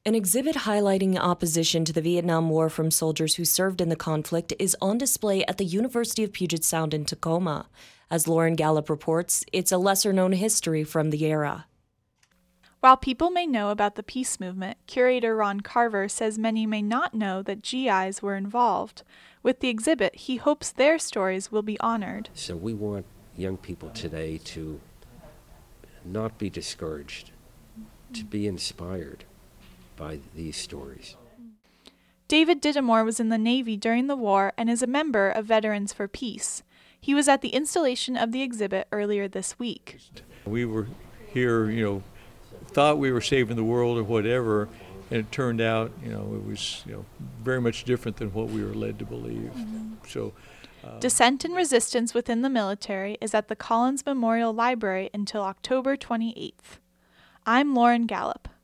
An exhibit highlighting opposition to the Vietnam War from soldiers who served in the conflict is on display at the University of Puget Sound in Tacoma. As Lauren Gallup reports, it's a lesser-known history from the era. While people may know about the peace movement, curator Ron Carver says many may not know that GIs were involved. With the exhibit, he hopes their stories will be honored. So we want young people today to not be discouraged, to be inspired by these stories. David Dittemore was in the Navy during the war and is a member of Veterans for Peace. He was at the installation of the exhibit earlier this week. We were here, thought we were saving the world or whatever, and it turned out, it was, very much different than what we were led to believe. So, Dissent and Resistance Within the Military is at the Collins Memorial Library until October 28th. I'm Lauren Gallup.